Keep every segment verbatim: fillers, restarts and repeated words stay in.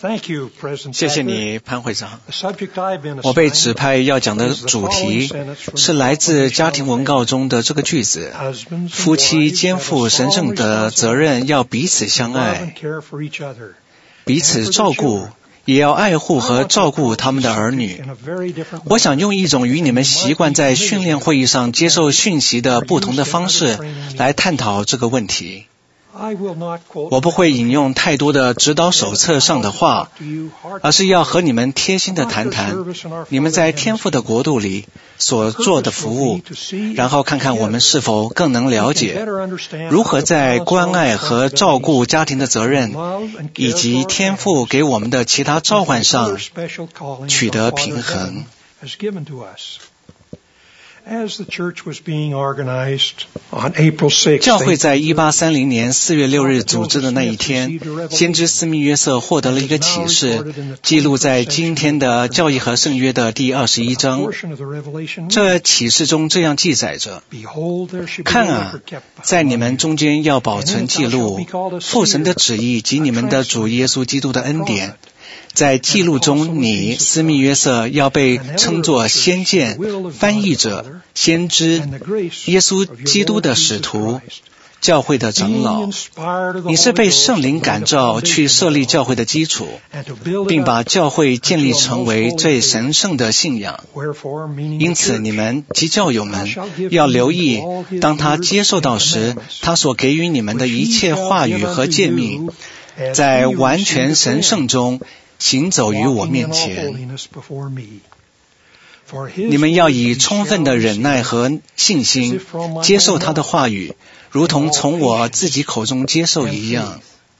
谢谢你，潘会长。我被指派要讲的主题是来自家庭文告中的这个句子：夫妻肩负神圣的责任，要彼此相爱，彼此照顾，也要爱护和照顾他们的儿女。我想用一种与你们习惯在训练会议上接受讯息的不同的方式来探讨这个问题。我不会引用太多的指导手册上的话，而是要和你们贴心的谈谈你们在天父的国度里所做的服务，然后看看我们是否更能了解如何在关爱和照顾家庭的责任以及天父给我们的其他召唤上取得平衡。教会在一八三零年四月六日组织的那一天，先知斯密约瑟获得了一个启示，记录在今天的教义和圣约的第二十一章。这启示中这样记载着：看啊，在你们中间要保存记录父神的旨意及你们的主耶稣基督的恩典。在记录中，你斯密约瑟要被称作先见、翻译者、先知、耶稣基督的使徒、教会的长老。你是被圣灵感召去设立教会的基础，并把教会建立成为最神圣的信仰。因此你们及教友们要留意，当他接受到时，他所给予你们的一切话语和诫命，在完全神圣中行走于我面前。你们要以充分的忍耐和信心接受他的话语，如同从我自己口中接受一样。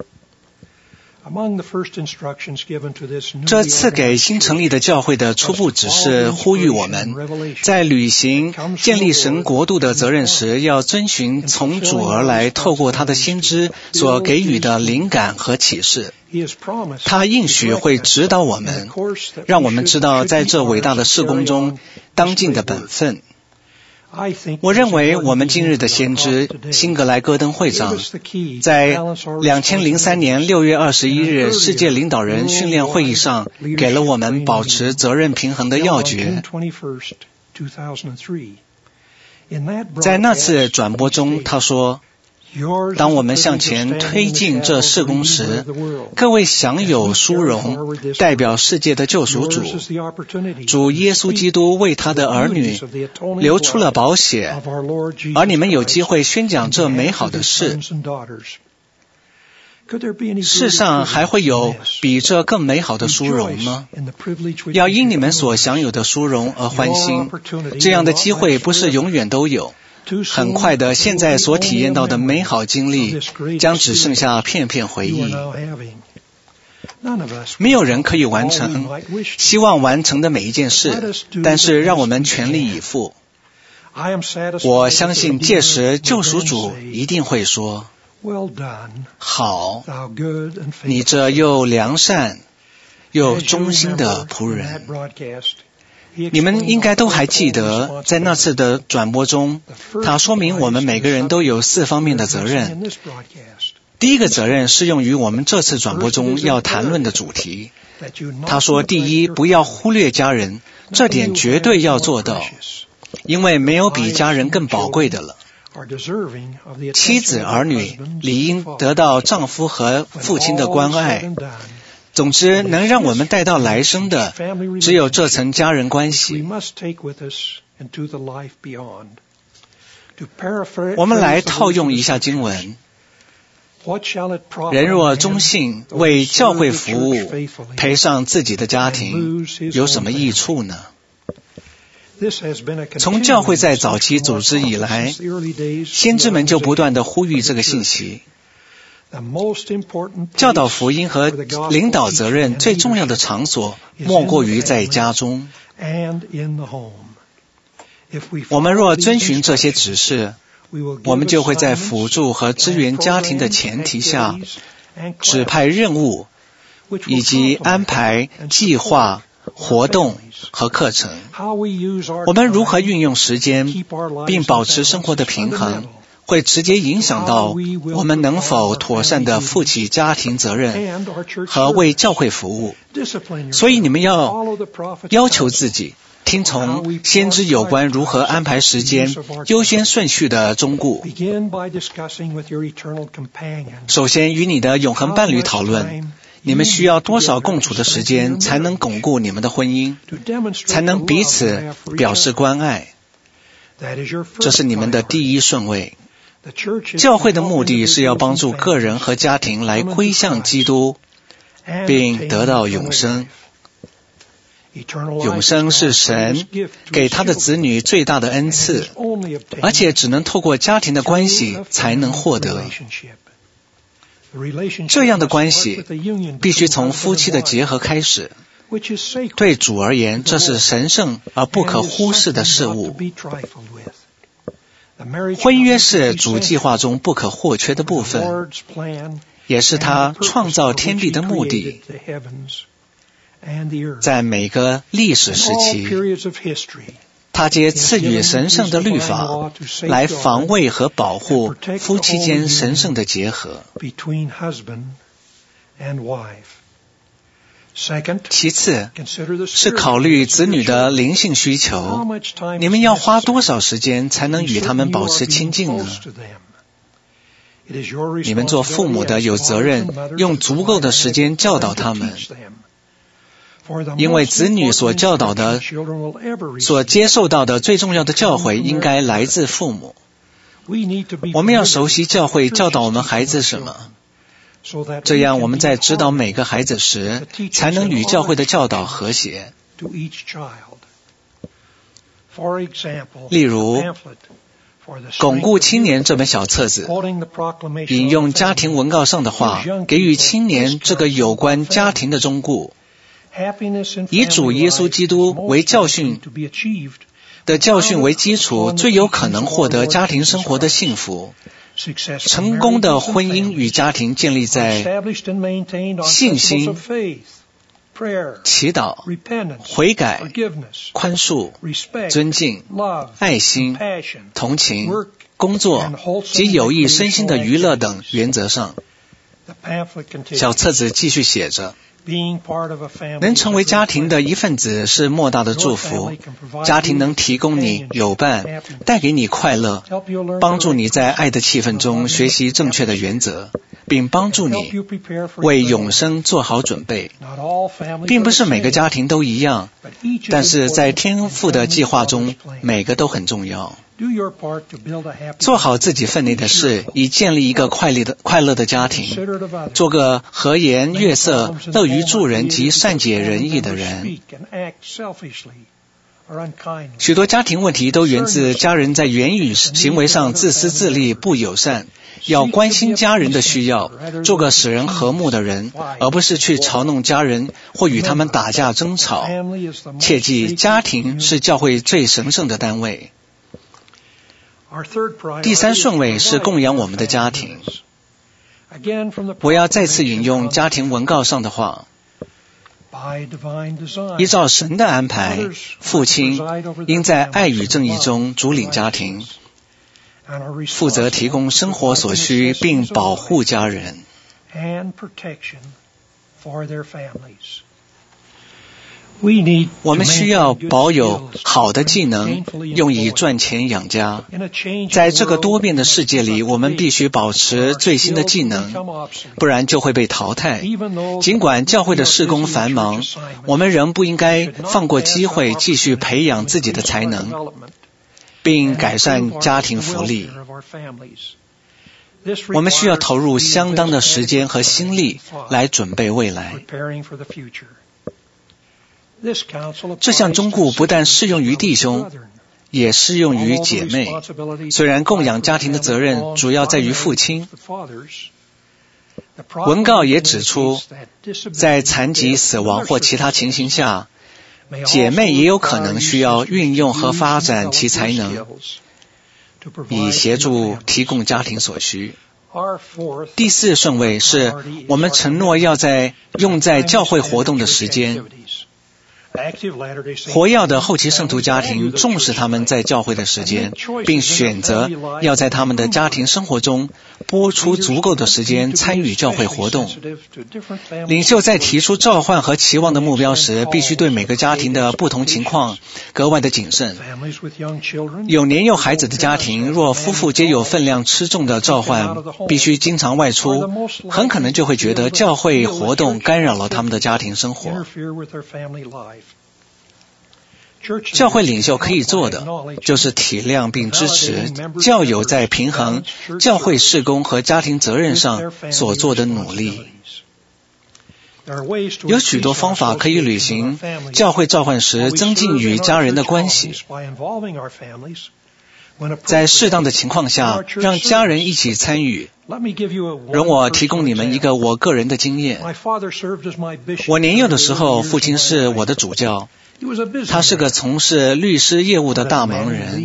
这次给新成立的教会的初步指示呼吁我们，在履行建立神国度的责任时，要遵循从主而来透过他的先知所给予的灵感和启示。他应许会指导我们，让我们知道在这伟大的事工中当尽的本分。我认为我们今日的先知辛格莱戈登会长在两千零三年六月二十一日世界领导人训练会议上给了我们保持责任平衡的要诀。在那次转播中，他说：当我们向前推进这事工时，各位享有殊荣，代表世界的救赎主。主耶稣基督为他的儿女流出了宝血，而你们有机会宣讲这美好的事。世上还会有比这更美好的殊荣吗？要因你们所享有的殊荣而欢欣，这样的机会不是永远都有。很快的，现在所体验到的美好经历将只剩下片片回忆。没有人可以完成希望完成的每一件事，但是让我们全力以赴。我相信届时救赎主一定会说：好，你这又良善又忠心的仆人。你们应该都还记得，在那次的转播中，他说明我们每个人都有四方面的责任。第一个责任适用于我们这次转播中要谈论的主题。他说，第一，不要忽略家人，这点绝对要做到，因为没有比家人更宝贵的了。妻子儿女理应得到丈夫和父亲的关爱。总之，能让我们带到来生的，只有这层家人关系。我们来套用一下经文：人若忠信，为教会服务，赔上自己的家庭，有什么益处呢？从教会在早期组织以来，先知们就不断地呼吁这个信息。教导福音和领导责任最重要的场所，莫过于在家中。我们若遵循这些指示，我们就会在辅助和支援家庭的前提下，指派任务，以及安排计划、活动和课程。我们如何运用时间，并保持生活的平衡， 会直接影响到我们能否妥善地负起家庭责任和为教会服务。所以你们要要求自己听从先知有关如何安排时间优先顺序的忠告。首先与你的永恒伴侣讨论，你们需要多少共处的时间才能巩固你们的婚姻，才能彼此表示关爱。这是你们的第一顺位。教会的目的是要帮助个人和家庭来归向基督，并得到永生。永生是神给他的子女最大的恩赐，而且只能透过家庭的关系才能获得。这样的关系必须从夫妻的结合开始。对主而言，这是神圣而不可忽视的事物。婚约是主计划中不可或缺的部分，也是他创造天地的目的。在每个历史时期，他皆赐予神圣的律法来防卫和保护夫妻间神圣的结合。其次是考虑子女的灵性需求，你们要花多少时间才能与他们保持亲近呢？你们做父母的有责任用足够的时间教导他们，因为子女所教导的、所接受到的最重要的教诲应该来自父母。我们要熟悉教会教导我们孩子什么，这样我们在指导每个孩子时，才能与教会的教导和谐。例如，巩固青年这本小册子，引用家庭文告上的话，给予青年这个有关家庭的忠告，以主耶稣基督为教训的教训为基础，最有可能获得家庭生活的幸福。成功的婚姻与家庭建立在信心、祈祷、悔改、宽恕、尊敬、爱心、同情、工作及有益身心的娱乐等原则上。小册子继续写着，能成为家庭的一份子是莫大的祝福。家庭能提供你友伴，带给你快乐，帮助你在爱的气氛中学习正确的原则，并帮助你为永生做好准备。并不是每个家庭都一样，但是在天父的计划中，每个都很重要。做好自己分内的事，以建立一个快乐的快乐的家庭，做个和颜悦色、乐于助人及善解人意的人。许多家庭问题都源自家人在言语行为上自私自利、不友善。要关心家人的需要，做个使人和睦的人，而不是去嘲弄家人或与他们打架争吵。切记，家庭是教会最神圣的单位。第三顺位是供养我们的家庭。我要再次引用家庭文告上的话，依照神的安排，父亲应在爱与正义中主领家庭，负责提供生活所需并保护家人。我们需要保有好的技能，用以赚钱养家。在这个多变的世界里，我们必须保持最新的技能，不然就会被淘汰。尽管教会的事工繁忙，我们仍不应该放过机会继续培养自己的才能，并改善家庭福利。我们需要投入相当的时间和心力来准备未来。这项忠告不但适用于弟兄，也适用于姐妹。虽然供养家庭的责任主要在于父亲，文告也指出，在残疾、死亡或其他情形下，姐妹也有可能需要运用和发展其才能，以协助提供家庭所需。第四顺位是我们承诺要在用在教会活动的时间。 活跃的后期圣徒家庭重视他们在教会的时间，并选择要在他们的家庭生活中拨出足够的时间参与教会活动。领袖在提出召唤和期望的目标时，必须对每个家庭的不同情况格外的谨慎。有年幼孩子的家庭，若夫妇皆有分量吃重的召唤，必须经常外出，很可能就会觉得教会活动干扰了他们的家庭生活。教会领袖可以做的，就是体谅并支持教友在平衡教会事工和家庭责任上所做的努力。有许多方法可以履行教会召唤时增进与家人的关系。在适当的情况下，让家人一起参与。容我提供你们一个我个人的经验。我年幼的时候，父亲是我的主教，他是个从事律师业务的大忙人，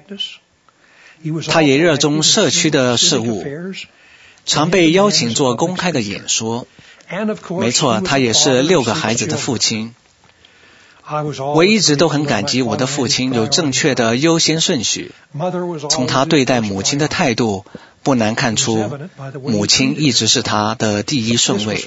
他也热衷社区的事务，常被邀请做公开的演说。没错，他也是六个孩子的父亲。我一直都很感激我的父亲有正确的优先顺序。从他对待母亲的态度，不难看出，母亲一直是他的第一顺位。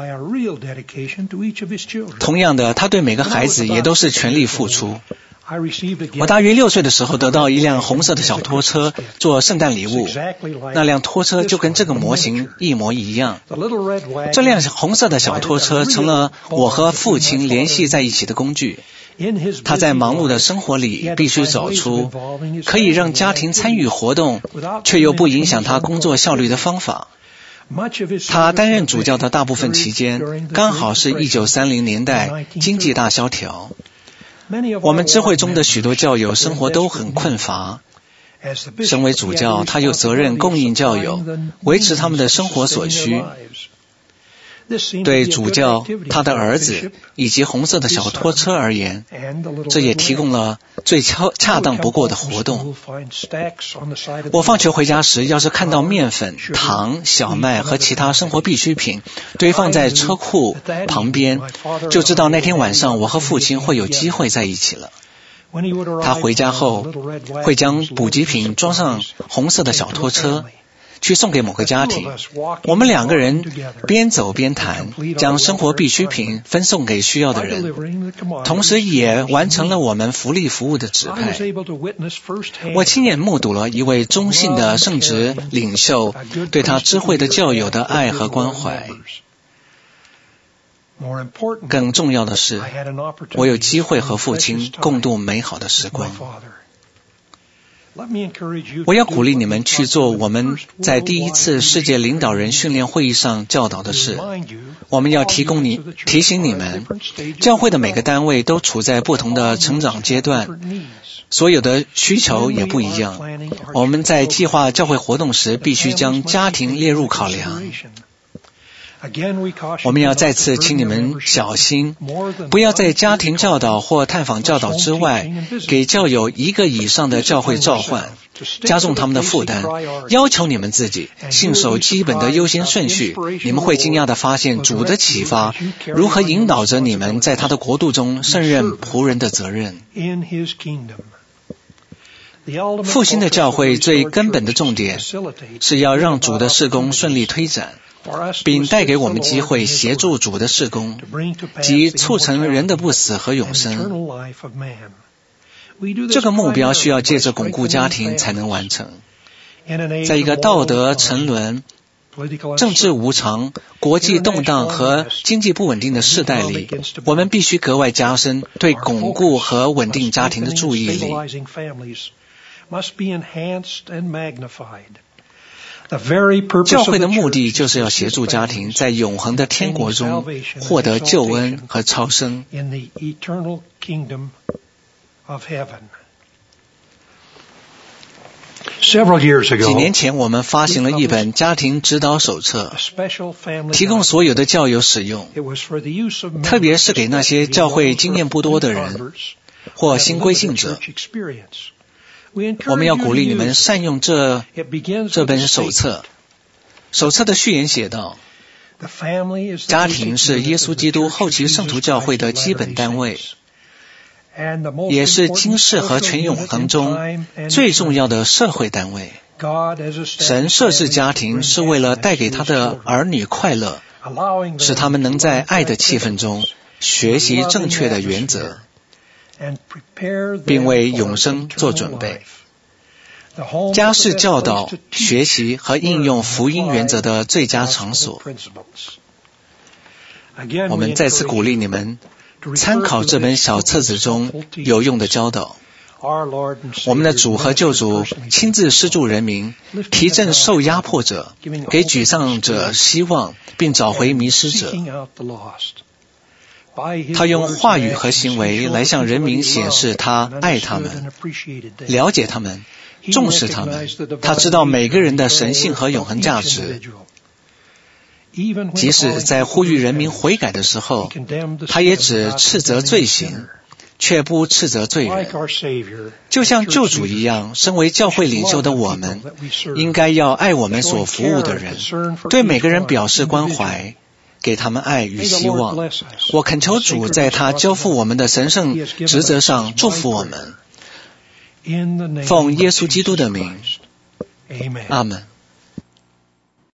同样的，他对每个孩子也都是全力付出。我大约六岁的时候得到一辆红色的小拖车做圣诞礼物，那辆拖车就跟这个模型一模一样。这辆红色的小拖车成了我和父亲联系在一起的工具。他在忙碌的生活里必须找出可以让家庭参与活动，却又不影响他工作效率的方法。他担任主教的大部分期间，刚好是一九三零年代经济大萧条。我们知会中的许多教友生活都很困乏。身为主教，他有责任供应教友，维持他们的生活所需。对主教、他的儿子以及红色的小拖车而言，这也提供了最恰当不过的活动。我放学回家时，要是看到面粉、糖、小麦和其他生活必需品堆放在车库旁边，就知道那天晚上我和父亲会有机会在一起了。他回家后会将补给品装上红色的小拖车，去送给某个家庭。我们两个人边走边谈，将生活必需品分送给需要的人，同时也完成了我们福利服务的指派。我亲眼目睹了一位忠信的圣职领袖对他知会的教友的爱和关怀。更重要的是，我有机会和父亲共度美好的时光。我要鼓励你们去做我们在第一次世界领导人训练会议上教导的事。我们要提供你提醒你们，教会的每个单位都处在不同的成长阶段，所有的需求也不一样。我们在计划教会活动时，必须将家庭列入考量。我们要再次请你们小心，不要在家庭教导或探访教导之外，给教友一个以上的教会召唤，加重他们的负担。要求你们自己信守基本的优先顺序，你们会惊讶地发现主的启发如何引导着你们在他的国度中胜任仆人的责任。复兴的教会最根本的重点是要让主的事工顺利推展，并带给我们机会协助主的事工，即促成人的不死和永生。这个目标需要借着巩固家庭才能完成。在一个道德沉沦、政治无常、国际动荡和经济不稳定的世代里，我们必须格外加深对巩固和稳定家庭的注意力。教会的目的就是要协助家庭在永恒的天国中获得救恩和超生。几年前，我们发行了一本家庭指导手册，提供所有的教友使用，特别是给那些教会经验不多的人或新归信者。我们要鼓励你们善用这这本手册。手册的序言写道：家庭是耶稣基督后期圣徒教会的基本单位， 也是今世和全永恒中最重要的社会单位。神设置家庭是为了带给他的儿女快乐，使他们能在爱的气氛中学习正确的原则，并为永生做准备。家是教导、学习和应用福音原则的最佳场所。我们再次鼓励你们参考这本小册子中有用的教导。我们的主和救主亲自施助人民，提振受压迫者，给沮丧者希望，并找回迷失者。他用话语和行为来向人民显示他爱他们，了解他们，重视他们。他知道每个人的神性和永恒价值。即使在呼吁人民悔改的时候，他也只斥责罪行，却不斥责罪人。就像救主一样，身为教会领袖的我们，应该要爱我们所服务的人，对每个人表示关怀，给他们爱与希望。我恳求主在他交付我们的神圣职责上祝福我们。奉耶稣基督的名，阿们。